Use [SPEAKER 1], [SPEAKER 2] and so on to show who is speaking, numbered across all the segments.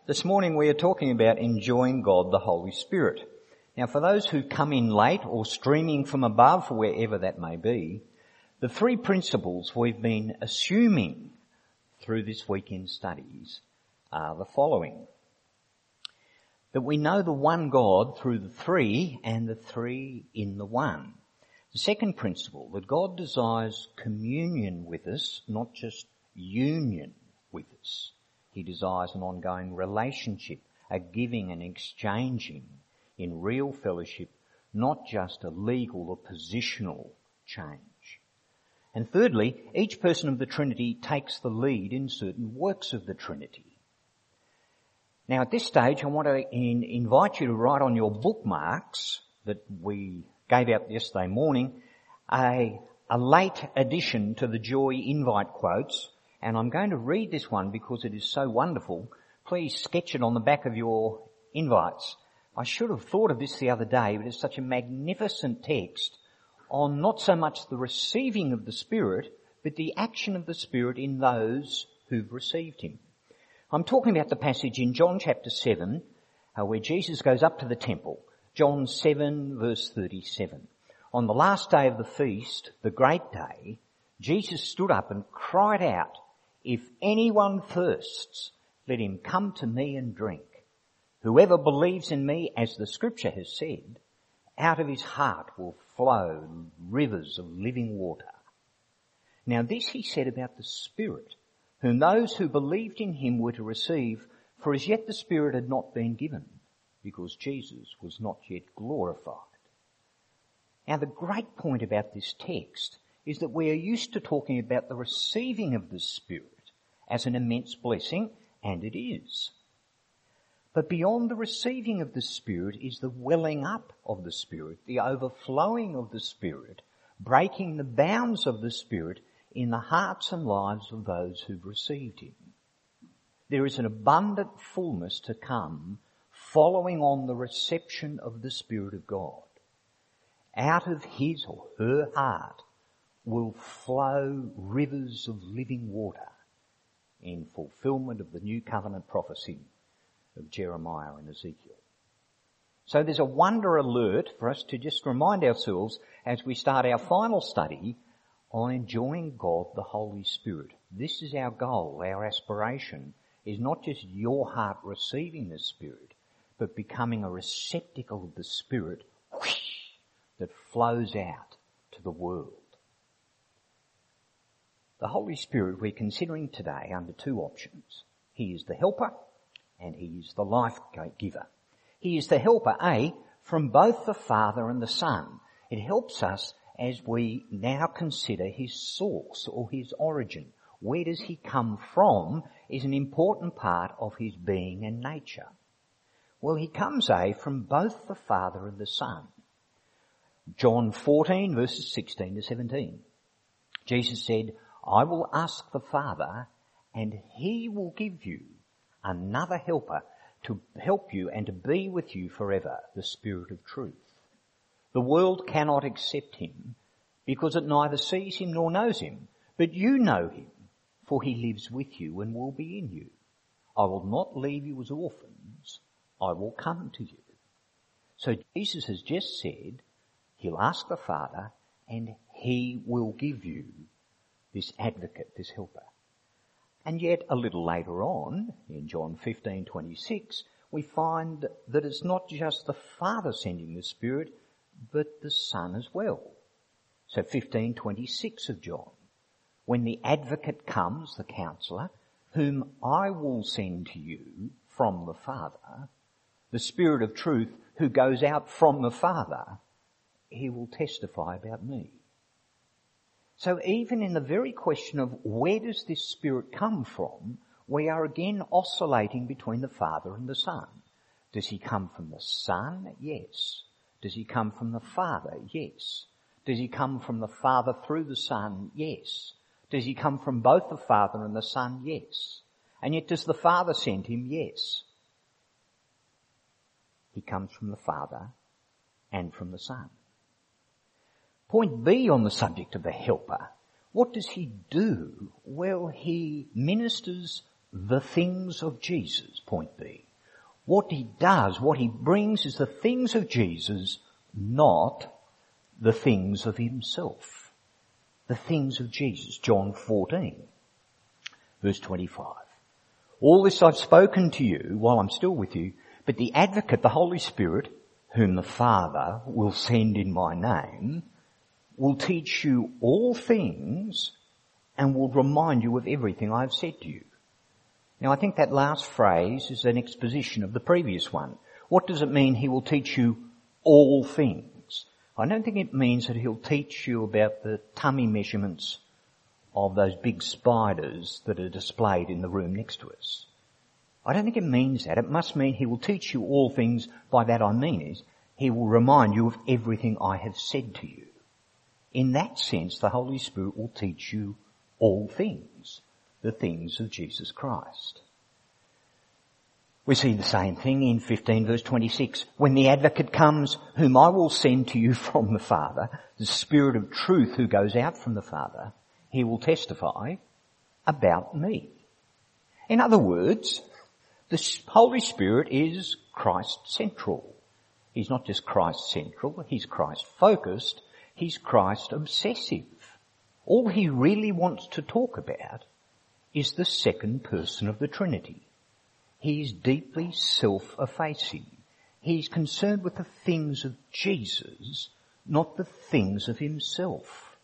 [SPEAKER 1] This morning we are talking about enjoying God the Holy Spirit. Now for those who come in late or streaming from above, wherever that may be, the three principles we've been assuming through this weekend studies are the following. That we know the one God through the three and the three in the one. The second principle, that God desires communion with us, not just union with us. He desires an ongoing relationship, a giving and exchanging in real fellowship, not just a legal or positional change. And thirdly, each person of the Trinity takes the lead in certain works of the Trinity. Now at this stage I want to invite you to write on your bookmarks that we gave out yesterday morning a late addition to the Joy invite quotes, and I'm going to read this one because it is so wonderful. Please sketch it on the back of your invites. I should have thought of this the other day, but it's such a magnificent text on not so much the receiving of the Spirit, but the action of the Spirit in those who've received Him. I'm talking about the passage in John chapter 7, where Jesus goes up to the temple. John 7 verse 37. On the last day of the feast, the great day, Jesus stood up and cried out, "If anyone thirsts, let him come to me and drink. Whoever believes in me, as the scripture has said, out of his heart will flow rivers of living water." Now this he said about the Spirit, whom those who believed in him were to receive, for as yet the Spirit had not been given, because Jesus was not yet glorified. Now the great point about this text is that we are used to talking about the receiving of the Spirit as an immense blessing, and it is. But beyond the receiving of the Spirit is the welling up of the Spirit, the overflowing of the Spirit, breaking the bounds of the Spirit in the hearts and lives of those who've received Him. There is an abundant fullness to come following on the reception of the Spirit of God. Out of his or her heart will flow rivers of living water in fulfillment of the new covenant prophecy of Jeremiah and Ezekiel. So there's a wonder alert for us to just remind ourselves as we start our final study on enjoying God the Holy Spirit. This is our goal, our aspiration is not just your heart receiving the Spirit, but becoming a receptacle of the Spirit that flows out to the world. The Holy Spirit we're considering today under two options. He is the helper and he is the life giver. He is the helper, from both the Father and the Son. It helps us as we now consider his source or his origin. Where does he come from is an important part of his being and nature. Well, he comes, from both the Father and the Son. John 14 verses 16 to 17. Jesus said, "I will ask the Father and he will give you another helper to help you and to be with you forever, the Spirit of truth. The world cannot accept him because it neither sees him nor knows him, but you know him, for he lives with you and will be in you. I will not leave you as orphans, I will come to you." So Jesus has just said, he'll ask the Father and he will give you this advocate, this helper. And yet a little later on, in John 15:26, we find that it's not just the Father sending the Spirit, but the Son as well. So 15:26 of John, "When the advocate comes, the counselor, whom I will send to you from the Father, the Spirit of truth who goes out from the Father, he will testify about me." So even in the very question of where does this Spirit come from, we are again oscillating between the Father and the Son. Does he come from the Son? Yes. Does he come from the Father? Yes. Does he come from the Father through the Son? Yes. Does he come from both the Father and the Son? Yes. And yet does the Father send him? Yes. He comes from the Father and from the Son. Point B on the subject of the helper. What does he do? Well, he ministers the things of Jesus. point be. What he does, what he brings is the things of Jesus, not the things of himself. The things of Jesus. John 14, verse 25. All this I've spoken to you while I'm still with you, but the Advocate, the Holy Spirit, whom the Father will send in my name, will teach you all things and will remind you of everything I have said to you. Now I think that last phrase is an exposition of the previous one. What does it mean he will teach you all things? I don't think it means that he'll teach you about the tummy measurements of those big spiders that are displayed in the room next to us. I don't think it means that. It must mean he will teach you all things. By that I mean is he will remind you of everything I have said to you. In that sense, the Holy Spirit will teach you all things, the things of Jesus Christ. We see the same thing in 15 verse 26. When the Advocate comes, whom I will send to you from the Father, the Spirit of truth who goes out from the Father, he will testify about me. In other words, the Holy Spirit is Christ central. He's not just Christ central, he's Christ focused, he's Christ obsessive. All he really wants to talk about is the second person of the Trinity. He's deeply self-effacing. He's concerned with the things of Jesus, not the things of himself.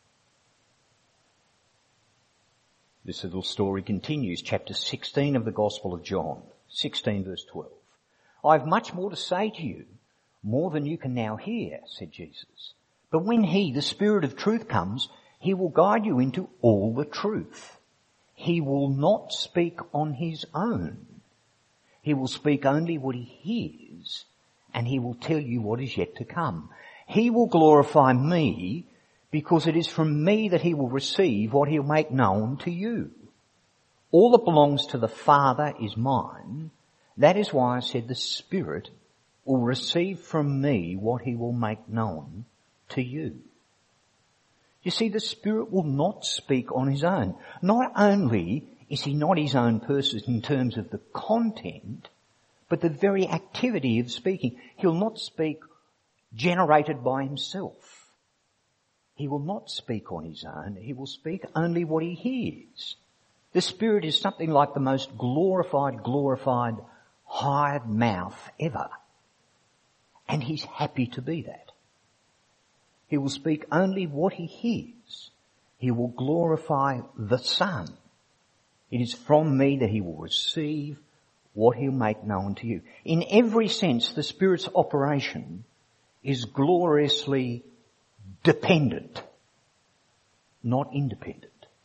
[SPEAKER 1] This little story continues, chapter 16 of the Gospel of John, 16 verse 12. I have much more to say to you, more than you can now hear, said Jesus. But when he, the Spirit of truth, comes, he will guide you into all the truth. He will not speak on his own. He will speak only what he hears, and he will tell you what is yet to come. He will glorify me, because it is from me that he will receive what he'll make known to you. All that belongs to the Father is mine. That is why I said the Spirit will receive from me what he will make known to you. You see, the Spirit will not speak on his own. Not only is he not his own person in terms of the content, but the very activity of speaking. He'll not speak generated by himself. He will not speak on his own. He will speak only what he hears. The Spirit is something like the most glorified hired mouth ever. And he's happy to be that. He will speak only what he hears. He will glorify the Son. It is from me that he will receive what he'll make known to you. In every sense, the Spirit's operation is gloriously dependent, not independent.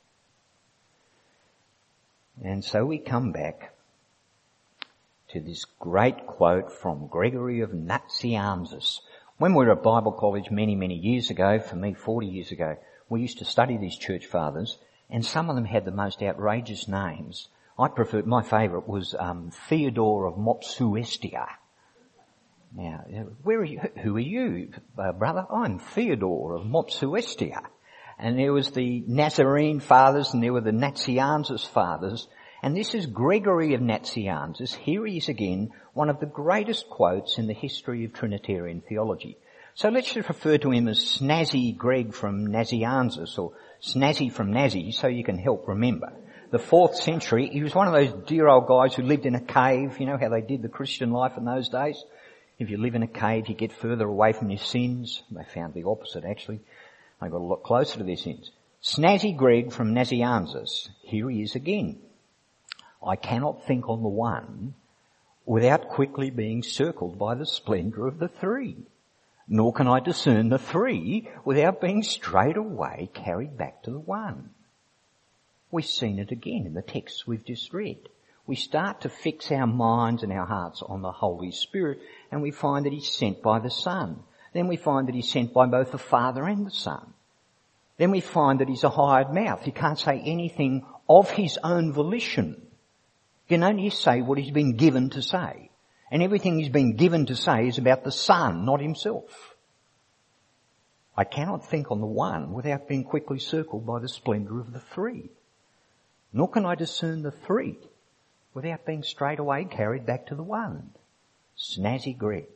[SPEAKER 1] And so we come back to this great quote from Gregory of Nazianzus. When we were at Bible college many years ago, for me 40 years ago, we used to study these church fathers, and some of them had the most outrageous names. My favourite was Theodore of Mopsuestia. Now, where are you? Who are you, brother? I'm Theodore of Mopsuestia. And there was the Nazarene fathers, and there were the Nazianzus fathers. And this is Gregory of Nazianzus. Here he is again, one of the greatest quotes in the history of Trinitarian theology. So let's just refer to him as Snazzy Greg from Nazianzus, or Snazzy from Nazi, so you can help remember. The 4th century, he was one of those dear old guys who lived in a cave. You know how they did the Christian life in those days? If you live in a cave, you get further away from your sins. They found the opposite, actually. They got a lot closer to their sins. Snazzy Greg from Nazianzus. Here he is again. I cannot think on the one without quickly being circled by the splendour of the three. Nor can I discern the three without being straight away carried back to the one. We've seen it again in the texts we've just read. We start to fix our minds and our hearts on the Holy Spirit, and we find that he's sent by the Son. Then we find that he's sent by both the Father and the Son. Then we find that he's a hired mouth. He can't say anything of his own volition. He can only say what he's been given to say. And everything he's been given to say is about the Son, not himself. I cannot think on the one without being quickly circled by the splendour of the three. Nor can I discern the three without being straight away carried back to the one. Snazzy Greg.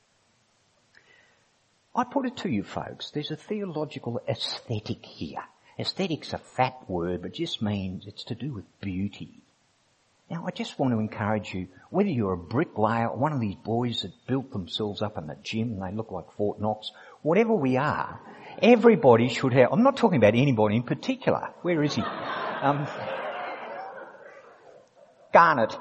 [SPEAKER 1] I put it to you folks, there's a theological aesthetic here. Aesthetic's a fat word, but just means it's to do with beauty. Now I just want to encourage you, whether you're a bricklayer or one of these boys that built themselves up in the gym and they look like Fort Knox, whatever we are, everybody should have, I'm not talking about anybody in particular. Where is he? Garnet.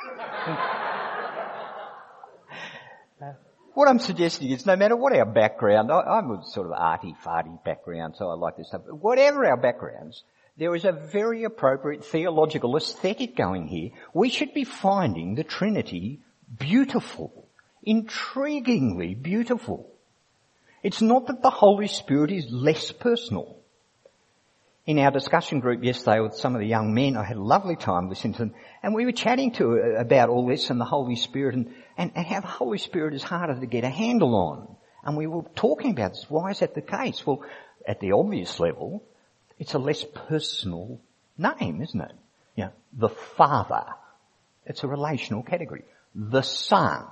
[SPEAKER 1] What I'm suggesting is no matter what our background, I'm a sort of arty-farty background, so I like this stuff. Whatever our backgrounds, there is a very appropriate theological aesthetic going here. We should be finding the Trinity beautiful, intriguingly beautiful. It's not that the Holy Spirit is less personal. In our discussion group yesterday with some of the young men, I had a lovely time listening to them, and we were chatting about all this and the Holy Spirit and how the Holy Spirit is harder to get a handle on. And we were talking about this. Why is that the case? Well, at the obvious level, it's a less personal name, isn't it? You know, the Father. It's a relational category. The Son.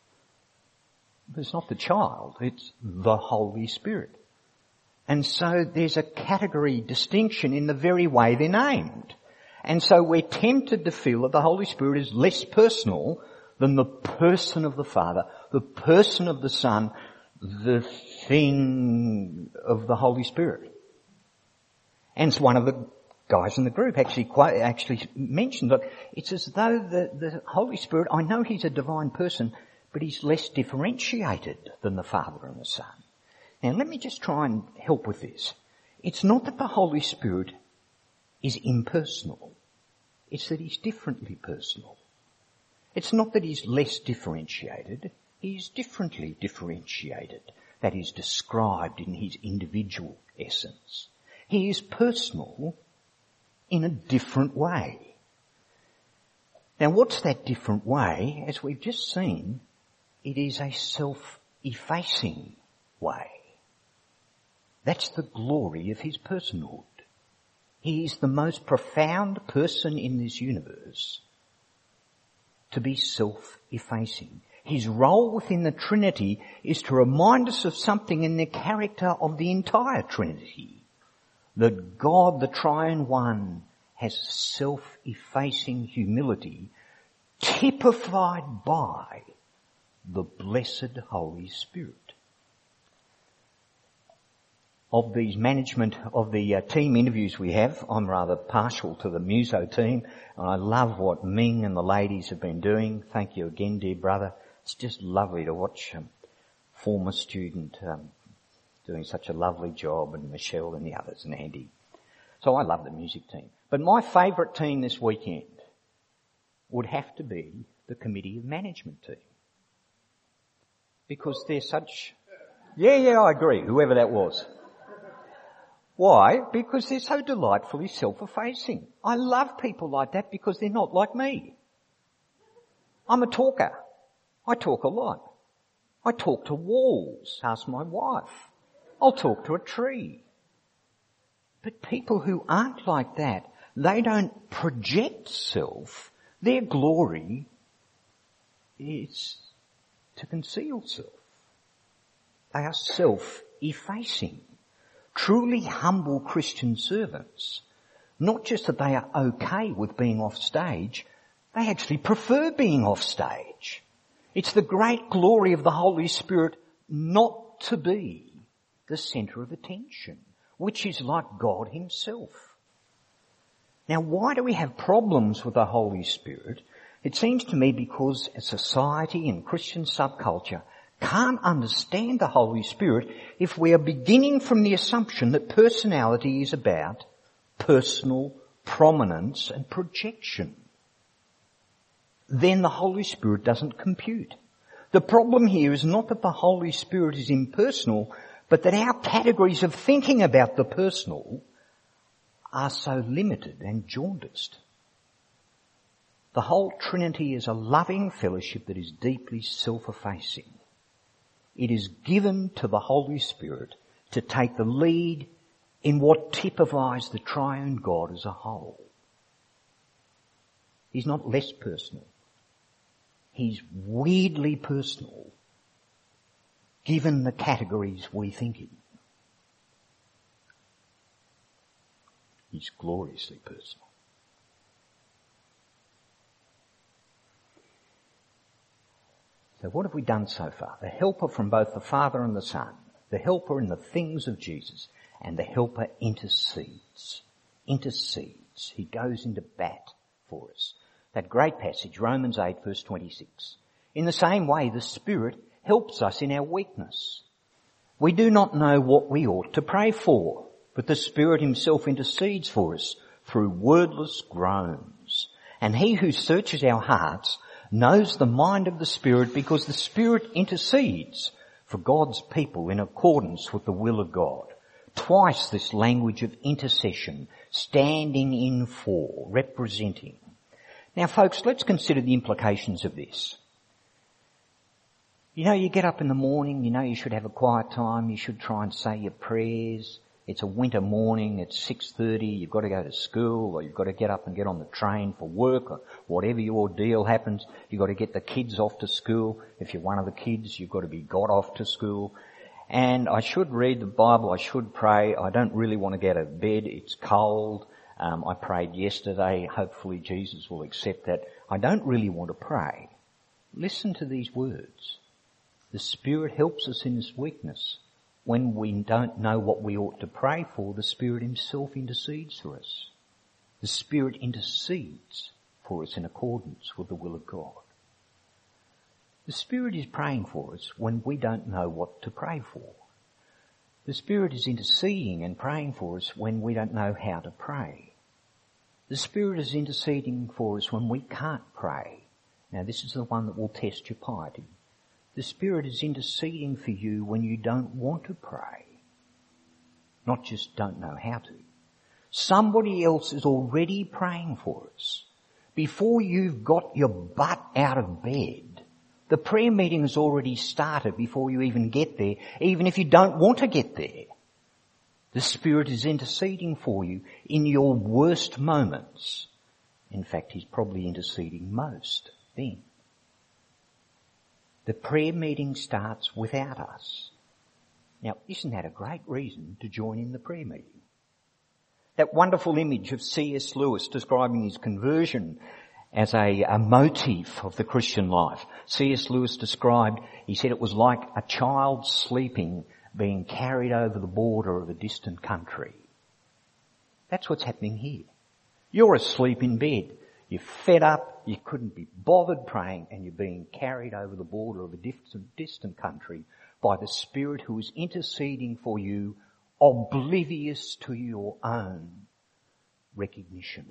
[SPEAKER 1] It's not the child, it's the Holy Spirit. And so there's a category distinction in the very way they're named. And so we're tempted to feel that the Holy Spirit is less personal than the person of the Father, the person of the Son, the thing of the Holy Spirit. And one of the guys in the group actually mentioned that it's as though the Holy Spirit, I know he's a divine person, but he's less differentiated than the Father and the Son. Now let me just try and help with this. It's not that the Holy Spirit is impersonal. It's that he's differently personal. It's not that he's less differentiated. He's differently differentiated. That is described in his individual essence. He is personal in a different way. Now what's that different way? As we've just seen, it is a self-effacing way. That's the glory of his personhood. He is the most profound person in this universe to be self-effacing. His role within the Trinity is to remind us of something in the character of the entire Trinity. That God, the Triune One, has self-effacing humility typified by the blessed Holy Spirit. Of these management of the team interviews we have, I'm rather partial to the Muso team, and I love what Ming and the ladies have been doing. Thank you again, dear brother. It's just lovely to watch former student doing such a lovely job, and Michelle and the others, and Andy. So I love the music team. But my favourite team this weekend would have to be the committee of management team. Because they're such... Yeah, I agree, whoever that was. Why? Because they're so delightfully self-effacing. I love people like that because they're not like me. I'm a talker. I talk a lot. I talk to walls. Ask my wife. I'll talk to a tree. But people who aren't like that, they don't project self. Their glory is to conceal self. They are self-effacing. Truly humble Christian servants, not just that they are okay with being off stage, they actually prefer being off stage. It's the great glory of the Holy Spirit not to be the centre of attention, which is like God himself. Now why do we have problems with the Holy Spirit? It seems to me because a society and Christian subculture can't understand the Holy Spirit if we are beginning from the assumption that personality is about personal prominence and projection. Then the Holy Spirit doesn't compute. The problem here is not that the Holy Spirit is impersonal, but that our categories of thinking about the personal are so limited and jaundiced. The whole Trinity is a loving fellowship that is deeply self-effacing. It is given to the Holy Spirit to take the lead in what typifies the triune God as a whole. He's not less personal. He's weirdly personal, given the categories we think in. He's gloriously personal. So what have we done so far? The helper from both the Father and the Son, the helper in the things of Jesus, and the helper intercedes. Intercedes. He goes into bat for us. That great passage, Romans 8 verse 26. In the same way, the Spirit helps us in our weakness. We do not know what we ought to pray for, but the Spirit himself intercedes for us through wordless groans. And he who searches our hearts knows the mind of the Spirit, because the Spirit intercedes for God's people in accordance with the will of God. Twice this language of intercession, standing in for, representing. Now folks, let's consider the implications of this. You know, you get up in the morning, you know you should have a quiet time, you should try and say your prayers. It's a winter morning, it's 6:30, you've got to go to school, or you've got to get up and get on the train for work, or whatever your deal happens. You've got to get the kids off to school. If you're one of the kids, you've got to be got off to school. And I should read the Bible, I should pray. I don't really want to get out of bed, it's cold. I prayed yesterday, hopefully Jesus will accept that. I don't really want to pray. Listen to these words. The Spirit helps us in this weakness. When we don't know what we ought to pray for, the Spirit himself intercedes for us. The Spirit intercedes for us in accordance with the will of God. The Spirit is praying for us when we don't know what to pray for. The Spirit is interceding and praying for us when we don't know how to pray. The Spirit is interceding for us when we can't pray. Now this is the one that will test your piety. The Spirit is interceding for you when you don't want to pray. Not just don't know how to. Somebody else is already praying for us. Before you've got your butt out of bed, the prayer meeting has already started before you even get there, even if you don't want to get there. The Spirit is interceding for you in your worst moments. In fact, he's probably interceding most then. The prayer meeting starts without us. Now, isn't that a great reason to join in the prayer meeting? That wonderful image of C.S. Lewis describing his conversion as a motif of the Christian life. C.S. Lewis described, he said it was like a child sleeping being carried over the border of a distant country. That's what's happening here. You're asleep in bed. You're fed up, you couldn't be bothered praying, and you're being carried over the border of a distant country by the Spirit who is interceding for you, oblivious to your own recognition.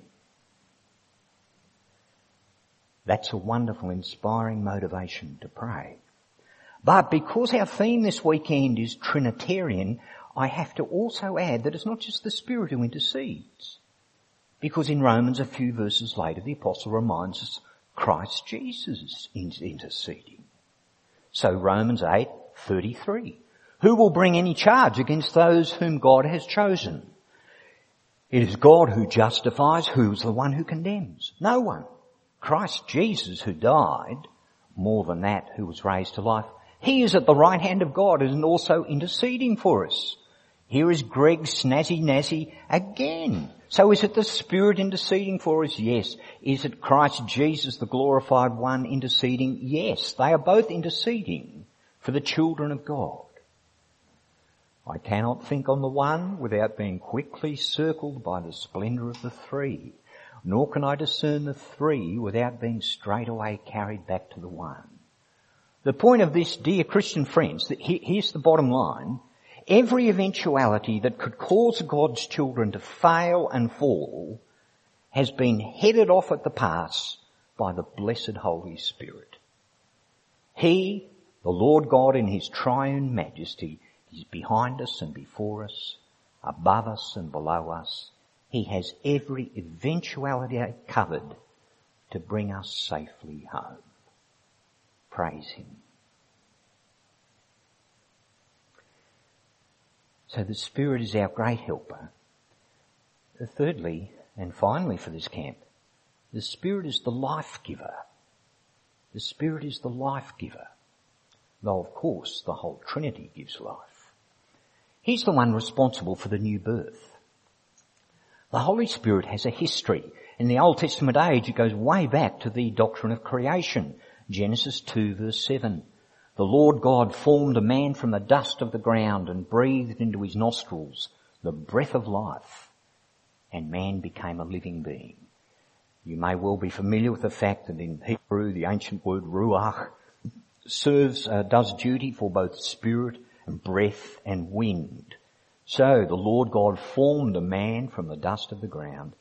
[SPEAKER 1] That's a wonderful, inspiring motivation to pray. But because our theme this weekend is Trinitarian, I have to also add that it's not just the Spirit who intercedes. Because in Romans, a few verses later, the apostle reminds us Christ Jesus is interceding. So Romans 8:33. Who will bring any charge against those whom God has chosen? It is God who justifies. Who is the one who condemns? No one. Christ Jesus, who died, more than that, who was raised to life, he is at the right hand of God and also interceding for us. Here is Greg Snazzy Nazzy again. So is it the Spirit interceding for us? Yes. Is it Christ Jesus, the glorified one, interceding? Yes. They are both interceding for the children of God. I cannot think on the one without being quickly circled by the splendour of the three, nor can I discern the three without being straightway carried back to the one. The point of this, dear Christian friends, that here's the bottom line. Every eventuality that could cause God's children to fail and fall has been headed off at the pass by the blessed Holy Spirit. He, the Lord God in his triune majesty, is behind us and before us, above us and below us. He has every eventuality covered to bring us safely home. Praise him. So the Spirit is our great helper. Thirdly, and finally for this camp, The Spirit is the life giver. The Spirit is the life giver. Though, of course, the whole Trinity gives life. He's the one responsible for the new birth. The Holy Spirit has a history. In the Old Testament age, it goes way back to the doctrine of creation. Genesis 2 verse 7. The Lord God formed a man from the dust of the ground and breathed into his nostrils the breath of life, and man became a living being. You may well be familiar with the fact that in Hebrew, the ancient word ruach does duty for both spirit and breath and wind. So the Lord God formed a man from the dust of the ground,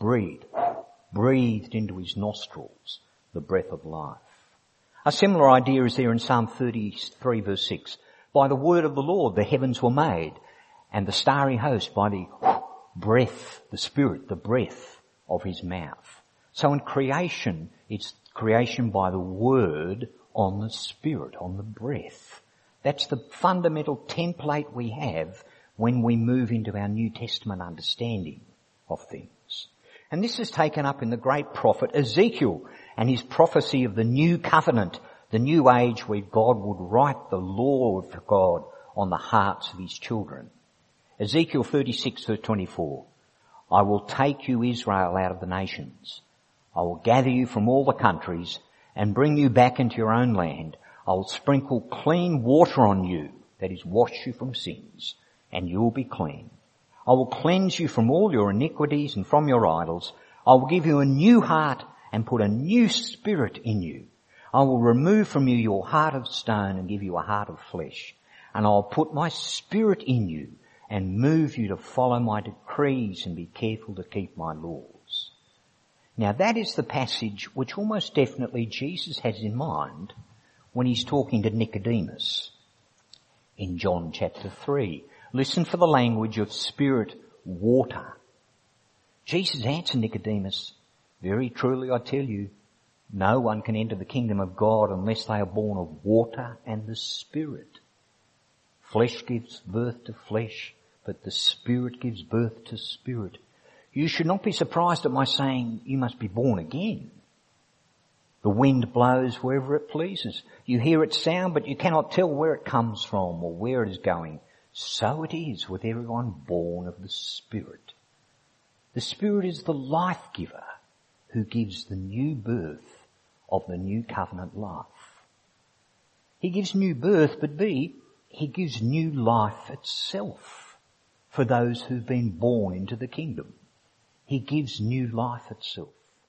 [SPEAKER 1] breathed into his nostrils the breath of life. A similar idea is there in Psalm 33 verse 6. By the word of the Lord the heavens were made, and the starry host by the breath, the Spirit, the breath of his mouth. So in creation, it's creation by the word on the Spirit, on the breath. That's the fundamental template we have when we move into our New Testament understanding of things. And this is taken up in the great prophet Ezekiel and his prophecy of the new covenant, the new age where God would write the law of God on the hearts of his children. Ezekiel 36 verse 24. I will take you, Israel, out of the nations. I will gather you from all the countries and bring you back into your own land. I will sprinkle clean water on you, that is, wash you from sins, and you will be clean. I will cleanse you from all your iniquities and from your idols. I will give you a new heart and put a new spirit in you. I will remove from you your heart of stone and give you a heart of flesh. And I will put my spirit in you and move you to follow my decrees and be careful to keep my laws. Now that is the passage which almost definitely Jesus has in mind when he's talking to Nicodemus in John chapter 3. Listen for the language of spirit, water. Jesus answered Nicodemus, very truly I tell you, no one can enter the kingdom of God unless they are born of water and the Spirit. Flesh gives birth to flesh, but the Spirit gives birth to spirit. You should not be surprised at my saying you must be born again. The wind blows wherever it pleases. You hear its sound, but you cannot tell where it comes from or where it is going. So it is with everyone born of the Spirit. The Spirit is the life giver who gives the new birth of the new covenant life. He gives new birth, but B, he gives new life itself for those who've been born into the kingdom. He gives new life itself.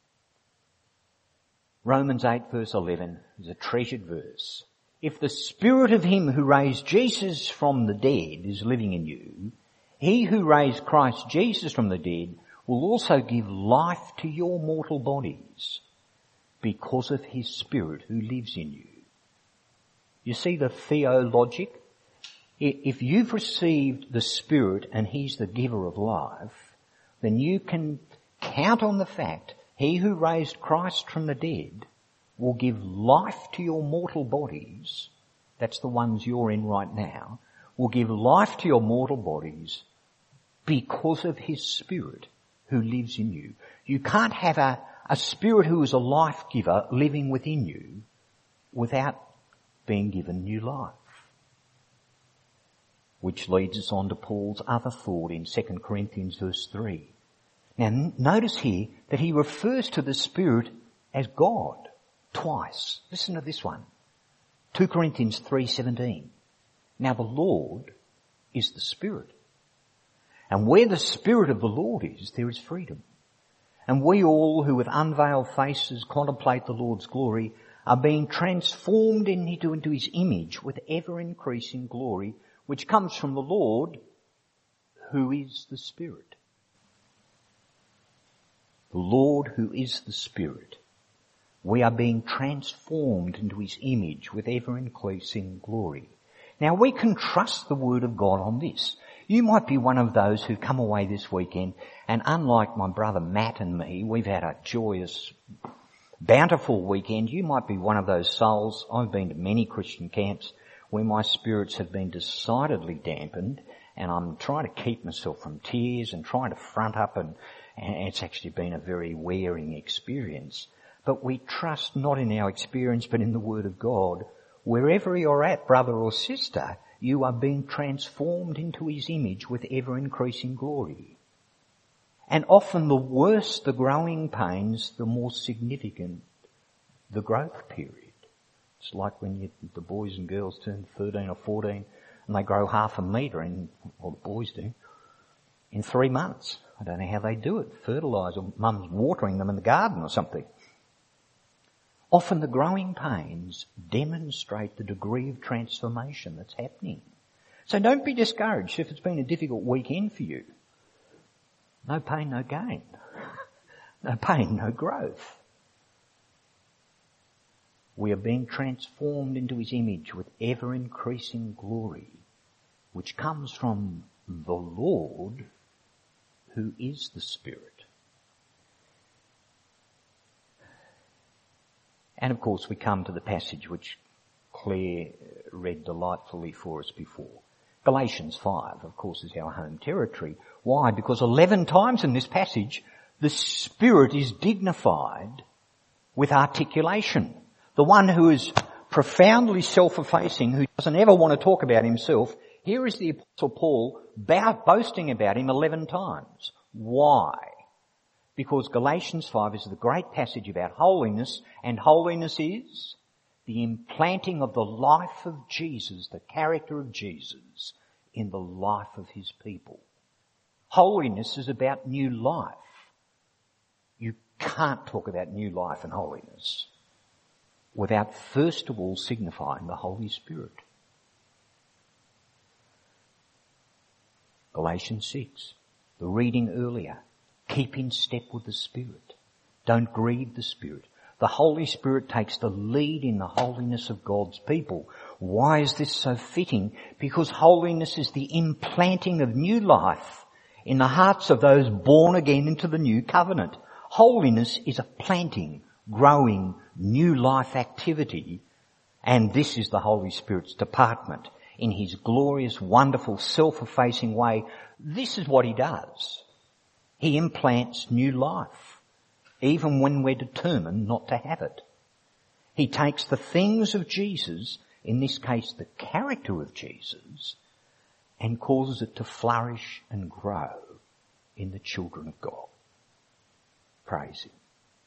[SPEAKER 1] Romans 8 verse 11 is a treasured verse. If the Spirit of him who raised Jesus from the dead is living in you, he who raised Christ Jesus from the dead will also give life to your mortal bodies because of his Spirit who lives in you. You see the theologic? If you've received the Spirit and he's the giver of life, then you can count on the fact he who raised Christ from the dead will give life to your mortal bodies, that's the ones you're in right now, will give life to your mortal bodies because of his Spirit who lives in you. You can't have a Spirit who is a life giver living within you without being given new life. Which leads us on to Paul's other thought in 2 Corinthians verse 3. Now notice here that he refers to the Spirit as God twice. Listen to this one. 2 Corinthians 3:17. Now the Lord is the Spirit. And where the Spirit of the Lord is, there is freedom. And we all who with unveiled faces contemplate the Lord's glory are being transformed into his image with ever increasing glory, which comes from the Lord, who is the Spirit. The Lord who is the Spirit. We are being transformed into his image with ever increasing glory. Now we can trust the word of God on this. You might be one of those who come away this weekend and unlike my brother Matt and me, we've had a joyous, bountiful weekend. You might be one of those souls. I've been to many Christian camps where my spirits have been decidedly dampened and I'm trying to keep myself from tears and trying to front up And it's actually been a very wearing experience. But we trust not in our experience but in the Word of God. Wherever you're at, brother or sister, you are being transformed into His image with ever-increasing glory. And often the worse the growing pains, the more significant the growth period. It's like when the boys and girls turn 13 or 14 and they grow half a metre or the boys do, in 3 months. I don't know how they do it. Fertiliser, mum's watering them in the garden or something. Often the growing pains demonstrate the degree of transformation that's happening. So don't be discouraged if it's been a difficult weekend for you. No pain, no gain. No pain, no growth. We are being transformed into His image with ever-increasing glory, which comes from the Lord, who is the Spirit. And of course we come to the passage which Claire read delightfully for us before. Galatians 5, of course, is our home territory. Why? Because 11 times in this passage the Spirit is dignified with articulation. The one who is profoundly self-effacing, who doesn't ever want to talk about himself, here is the Apostle Paul boasting about him 11 times. Why? Because Galatians 5 is the great passage about holiness, and holiness is the implanting of the life of Jesus, the character of Jesus, in the life of His people. Holiness is about new life. You can't talk about new life and holiness without first of all signifying the Holy Spirit. Galatians 6, the reading earlier. Keep in step with the Spirit. Don't grieve the Spirit. The Holy Spirit takes the lead in the holiness of God's people. Why is this so fitting? Because holiness is the implanting of new life in the hearts of those born again into the new covenant. Holiness is a planting, growing, new life activity, and this is the Holy Spirit's department. In His glorious, wonderful, self-effacing way, this is what He does. He implants new life, even when we're determined not to have it. He takes the things of Jesus, in this case the character of Jesus, and causes it to flourish and grow in the children of God. Praise Him.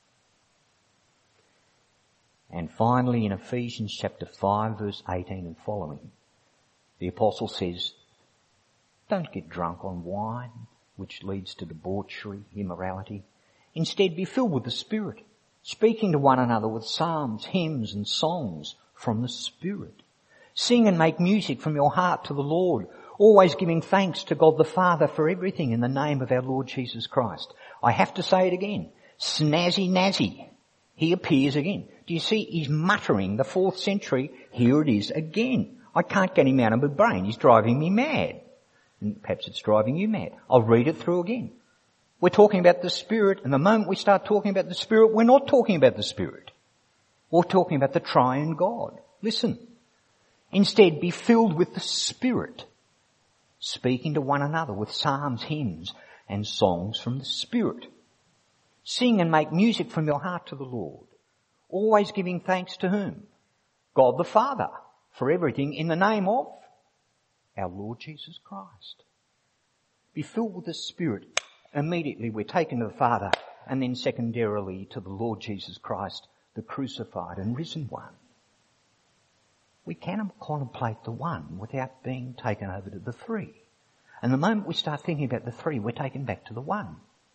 [SPEAKER 1] And finally in Ephesians chapter 5 verse 18 and following, the Apostle says, don't get drunk on wine, which leads to debauchery, immorality. Instead, be filled with the Spirit, speaking to one another with psalms, hymns and songs from the Spirit. Sing and make music from your heart to the Lord, always giving thanks to God the Father for everything in the name of our Lord Jesus Christ. I have to say it again. Snazzy Nazzy. He appears again. Do you see? He's muttering the 4th century. Here it is again. I can't get him out of my brain. He's driving me mad. And perhaps it's driving you mad. I'll read it through again. We're talking about the Spirit, and the moment we start talking about the Spirit, we're not talking about the Spirit. We're talking about the triune God. Listen. Instead, be filled with the Spirit, speaking to one another with psalms, hymns, and songs from the Spirit. Sing and make music from your heart to the Lord, always giving thanks to whom? God the Father, for everything in the name of our Lord Jesus Christ. Be filled with the Spirit. Immediately we're taken to the Father, and then secondarily to the Lord Jesus Christ, the crucified and risen one. We cannot contemplate the one without being taken over to the three. And the moment we start thinking about the three, we're taken back to the one.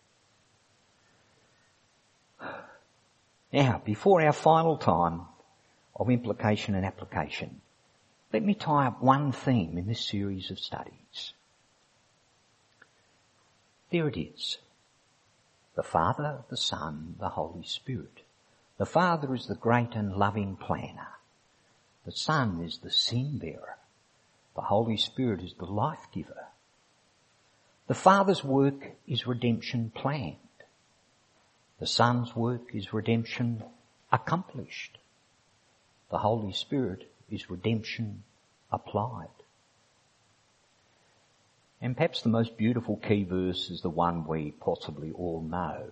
[SPEAKER 1] Now, before our final time of implication and application, let me tie up one theme in this series of studies. There it is. The Father, the Son, the Holy Spirit. The Father is the great and loving planner. The Son is the sin bearer. The Holy Spirit is the life giver. The Father's work is redemption planned. The Son's work is redemption accomplished. The Holy Spirit is redemption applied. And perhaps the most beautiful key verse is the one we possibly all know.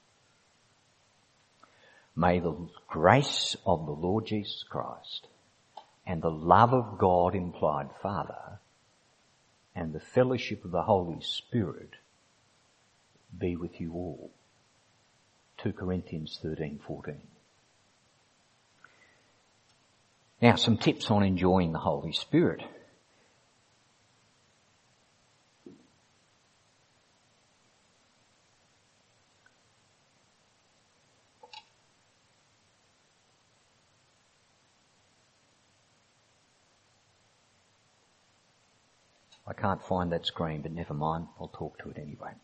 [SPEAKER 1] May the grace of the Lord Jesus Christ and the love of God implied Father and the fellowship of the Holy Spirit be with you all. 2 Corinthians 13:14. Now, some tips on enjoying the Holy Spirit. I can't find that screen, but never mind, I'll talk to it anyway.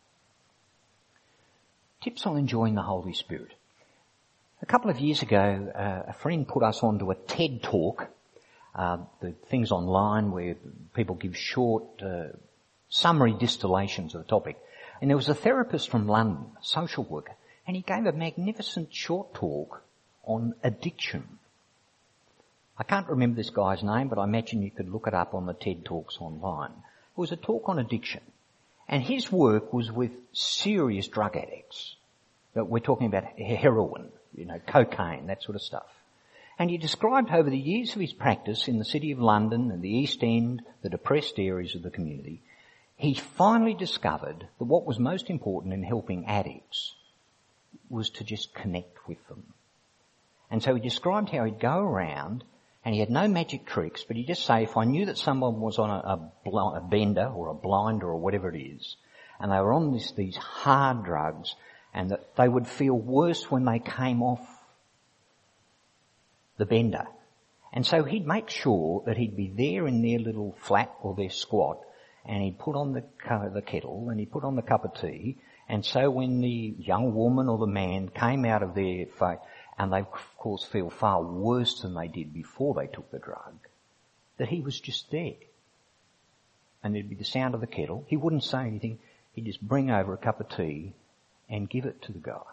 [SPEAKER 1] Tips on enjoying the Holy Spirit. A couple of years ago, a friend put us onto a TED Talk, the things online where people give short, summary distillations of the topic. And there was a therapist from London, a social worker, and he gave a magnificent short talk on addiction. I can't remember this guy's name, but I imagine you could look it up on the TED Talks online. It was a talk on addiction. And his work was with serious drug addicts. We're talking about heroin, cocaine, that sort of stuff. And he described over the years of his practice in the City of London and the East End, the depressed areas of the community, he finally discovered that what was most important in helping addicts was to just connect with them. And so he described how he'd go around and he had no magic tricks, but he'd just say, if I knew that someone was on a bender or a blinder or whatever it is, and they were on these hard drugs, and that they would feel worse when they came off the bender. And so he'd make sure that he'd be there in their little flat or their squat, and he'd put on the kettle and he'd put on the cup of tea, and so when the young woman or the man came out of their face, and they of course feel far worse than they did before they took the drug, that he was just there. And there'd be the sound of the kettle. He wouldn't say anything. He'd just bring over a cup of tea and give it to the guy.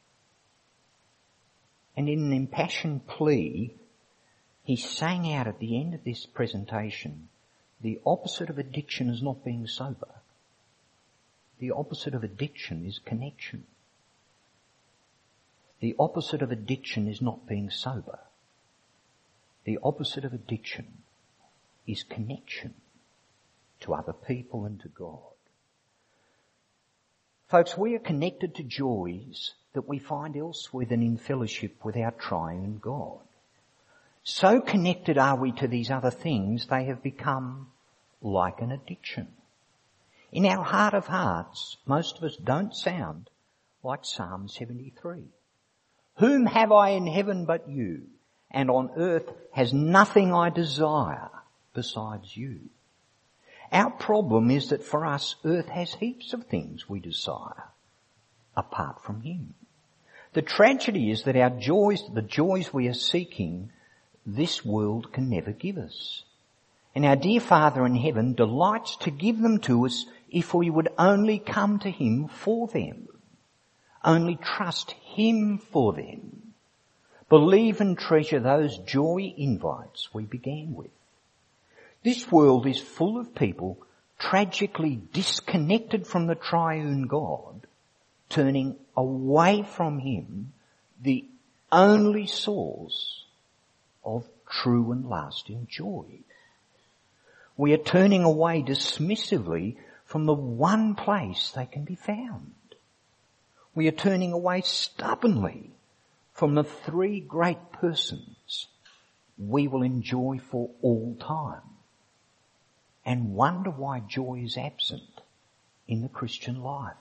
[SPEAKER 1] And in an impassioned plea, he sang out at the end of this presentation, the opposite of addiction is not being sober. The opposite of addiction is connection. The opposite of addiction is not being sober. The opposite of addiction is connection to other people and to God. Folks, we are connected to joys that we find elsewhere than in fellowship with our triune God. So connected are we to these other things, they have become like an addiction. In our heart of hearts, most of us don't sound like Psalm 73. Whom have I in heaven but you? And on earth has nothing I desire besides you. Our problem is that for us, earth has heaps of things we desire apart from Him. The tragedy is that our joys, the joys we are seeking, this world can never give us. And our dear Father in heaven delights to give them to us if we would only come to Him for them. Only trust Him for them. Believe and treasure those joy invites we began with. This world is full of people tragically disconnected from the triune God, turning away from Him, the only source of true and lasting joy. We are turning away dismissively from the one place they can be found. We are turning away stubbornly from the three great persons we will enjoy for all time, and wonder why joy is absent in the Christian life.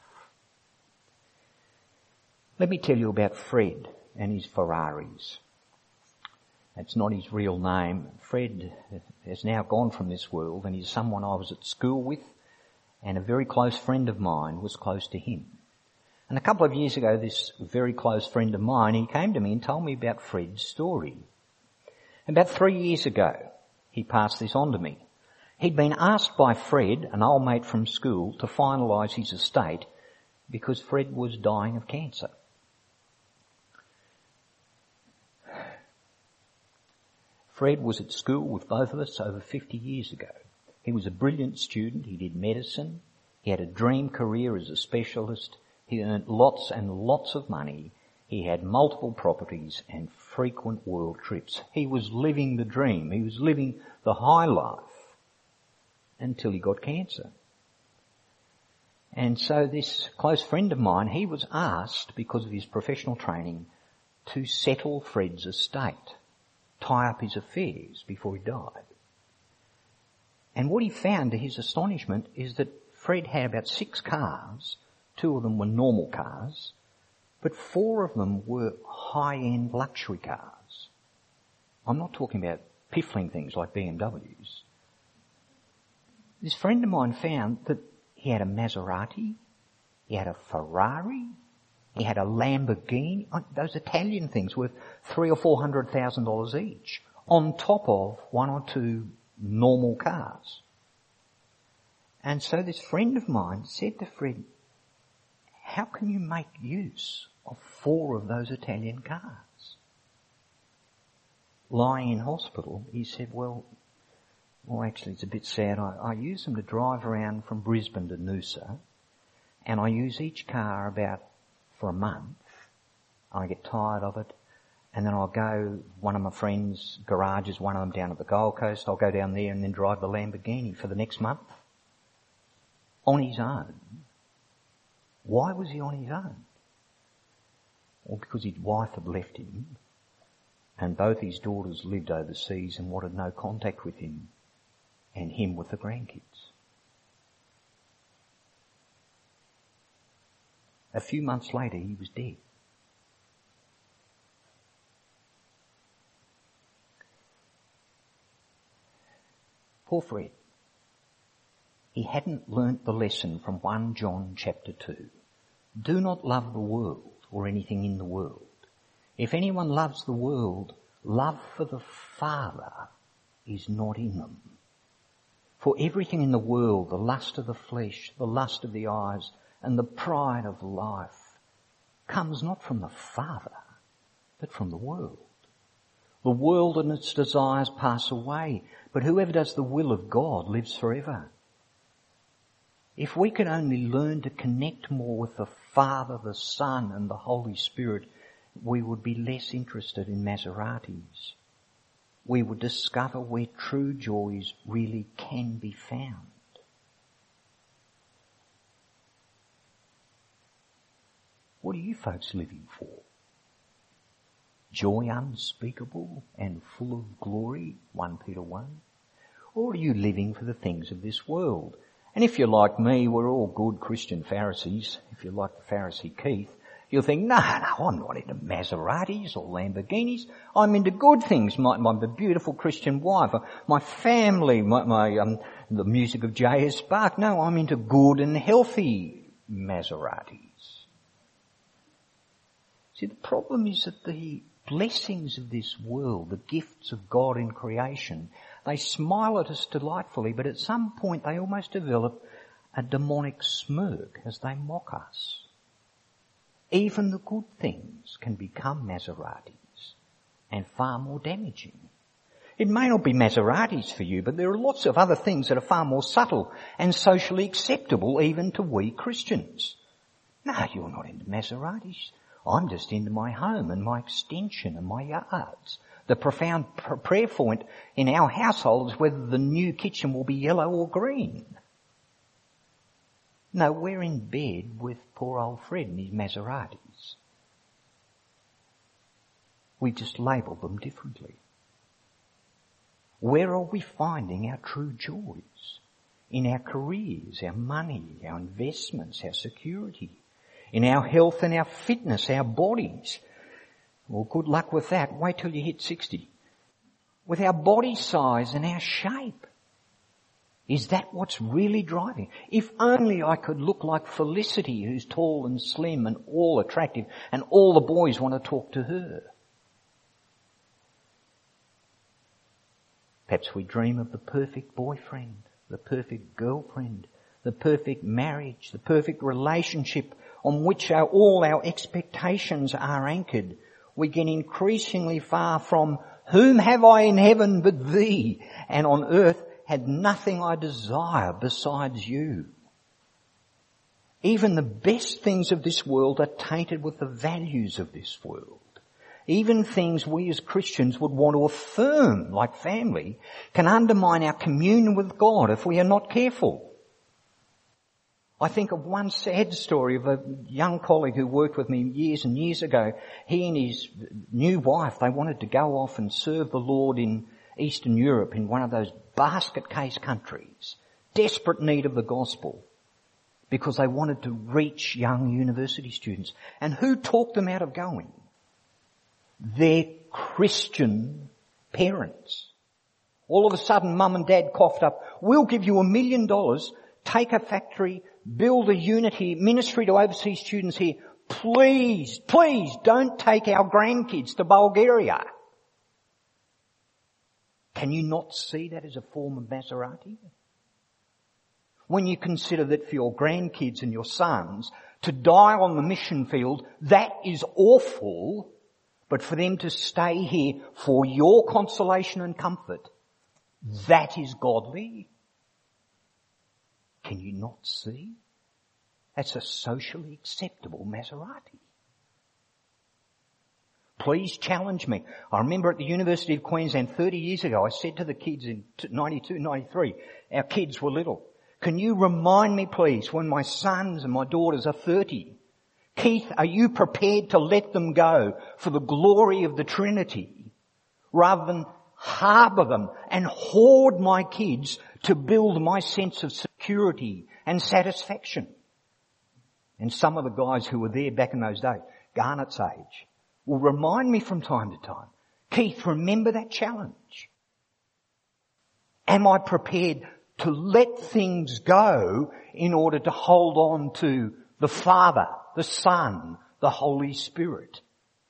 [SPEAKER 1] Let me tell you about Fred and his Ferraris. That's not his real name. Fred has now gone from this world, and he's someone I was at school with, and a very close friend of mine was close to him. And a couple of years ago, this very close friend of mine, he came to me and told me about Fred's story. About 3 years ago, he passed this on to me. He'd been asked by Fred, an old mate from school, to finalise his estate because Fred was dying of cancer. Fred was at school with both of us over 50 years ago. He was a brilliant student. He did medicine. He had a dream career as a specialist. He earned lots and lots of money. He had multiple properties and frequent world trips. He was living the dream. He was living the high life until he got cancer. And so this close friend of mine, he was asked, because of his professional training, to settle Fred's estate, tie up his affairs before he died. And what he found, to his astonishment, is that Fred had about 6 cars. 2 of them were normal cars, but 4 of them were high-end luxury cars. I'm not talking about piffling things like BMWs. This friend of mine found that he had a Maserati, he had a Ferrari, he had a Lamborghini, those Italian things worth $300,000 or $400,000 each, on top of 1 or 2 normal cars. And so this friend of mine said to Fred, how can you make use of 4 of those Italian cars? Lying in hospital, he said, well, actually it's a bit sad. I use them to drive around from Brisbane to Noosa, and I use each car for a month. I get tired of it, and then I'll go, one of my friends' garages, one of them down at the Gold Coast, I'll go down there and then drive the Lamborghini for the next month. On his own. Why was he on his own? Well, because his wife had left him, and both his daughters lived overseas and wanted no contact with him, and him with the grandkids. A few months later, he was dead. Poor Fred. He hadn't learnt the lesson from 1 John chapter 2. Do not love the world or anything in the world. If anyone loves the world, love for the Father is not in them. For everything in the world, the lust of the flesh, the lust of the eyes, and the pride of life, comes not from the Father, but from the world. The world and its desires pass away, but whoever does the will of God lives forever. If we could only learn to connect more with the Father, the Son, and the Holy Spirit, we would be less interested in Maseratis. We would discover where true joys really can be found. What are you folks living for? Joy unspeakable and full of glory, 1 Peter 1? Or are you living for the things of this world? And if you're like me, we're all good Christian Pharisees. If you're like the Pharisee Keith, you'll think, no, I'm not into Maseratis or Lamborghinis. I'm into good things. My beautiful Christian wife, my family, the music of J.S. Spark. No, I'm into good and healthy Maseratis. See, the problem is that the blessings of this world, the gifts of God in creation, they smile at us delightfully, but at some point they almost develop a demonic smirk as they mock us. Even the good things can become Maseratis and far more damaging. It may not be Maseratis for you, but there are lots of other things that are far more subtle and socially acceptable even to we Christians. No, you're not into Maseratis. I'm just into my home and my extension and my yards. The profound prayer point in our household is whether the new kitchen will be yellow or green. No, we're in bed with poor old Fred and his Maseratis. We just label them differently. Where are we finding our true joys? In our careers, our money, our investments, our security, in our health and our fitness, our bodies. Well, good luck with that. Wait till you hit 60. With our body size and our shape. Is that what's really driving? If only I could look like Felicity, who's tall and slim and all attractive, and all the boys want to talk to her. Perhaps we dream of the perfect boyfriend, the perfect girlfriend, the perfect marriage, the perfect relationship on which all our expectations are anchored. We get increasingly far from whom have I in heaven but thee, and on earth had nothing I desire besides you. Even the best things of this world are tainted with the values of this world. Even things we as Christians would want to affirm, like family, can undermine our communion with God if we are not careful. I think of one sad story of a young colleague who worked with me years and years ago. He and his new wife, they wanted to go off and serve the Lord in Eastern Europe in one of those basket case countries, desperate need of the gospel, because they wanted to reach young university students. And who talked them out of going? Their Christian parents. All of a sudden, mum and dad coughed up, we'll give you $1 million, take a factory, build a unit here, ministry to overseas students here. Please don't take our grandkids to Bulgaria. Can you not see that as a form of Maserati? When you consider that for your grandkids and your sons to die on the mission field, that is awful, but for them to stay here for your consolation and comfort, that is godly. Can you not see? That's a socially acceptable Maserati. Please challenge me. I remember at the University of Queensland 30 years ago, I said to the kids in 92, 93, our kids were little, can you remind me please when my sons and my daughters are 30, Keith, are you prepared to let them go for the glory of the Trinity rather than harbour them and hoard my kids to build my sense of security and satisfaction? And some of the guys who were there back in those days, Garnett's age, will remind me from time to time, Keith, remember that challenge. Am I prepared to let things go in order to hold on to the Father, the Son, the Holy Spirit?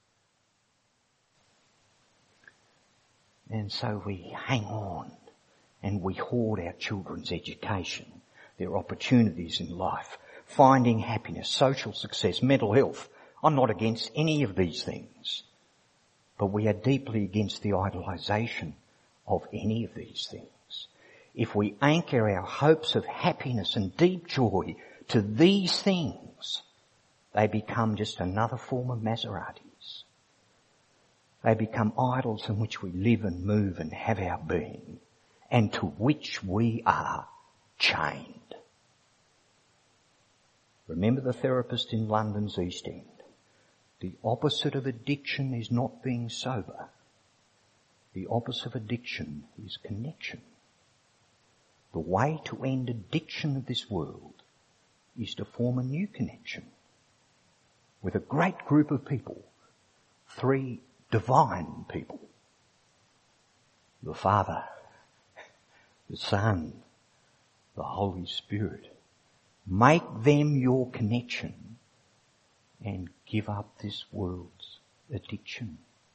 [SPEAKER 1] And so we hang on and we hoard our children's education, their opportunities in life, finding happiness, social success, mental health. I'm not against any of these things, but we are deeply against the idolisation of any of these things. If we anchor our hopes of happiness and deep joy to these things, they become just another form of Maseratis. They become idols in which we live and move and have our being, and to which we are chained. Remember the therapist in London's East End. The opposite of addiction is not being sober. The opposite of addiction is connection. The way to end addiction of this world is to form a new connection with a great group of people, 3 divine people. The Father, the Son, the Holy Spirit. Make them your connection and give up this world's addiction.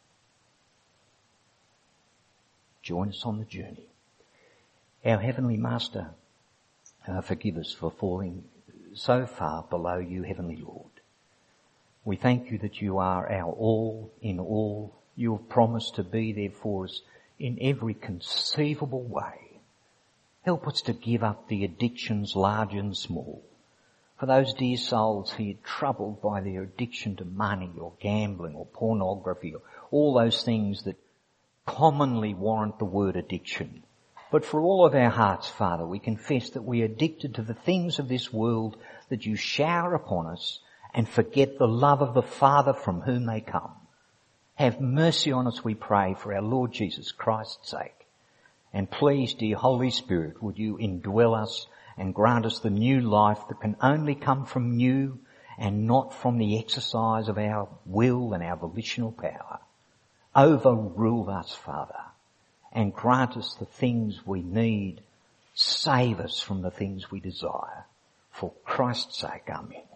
[SPEAKER 1] Join us on the journey. Our Heavenly Master, forgive us for falling so far below you, Heavenly Lord. We thank you that you are our all in all. You have promised to be there for us in every conceivable way. Help us to give up the addictions large and small. For those dear souls here troubled by their addiction to money or gambling or pornography or all those things that commonly warrant the word addiction. But for all of our hearts, Father, we confess that we are addicted to the things of this world that you shower upon us and forget the love of the Father from whom they come. Have mercy on us, we pray, for our Lord Jesus Christ's sake. And please, dear Holy Spirit, would you indwell us and grant us the new life that can only come from you and not from the exercise of our will and our volitional power. Overrule us, Father, and grant us the things we need. Save us from the things we desire. For Christ's sake, amen.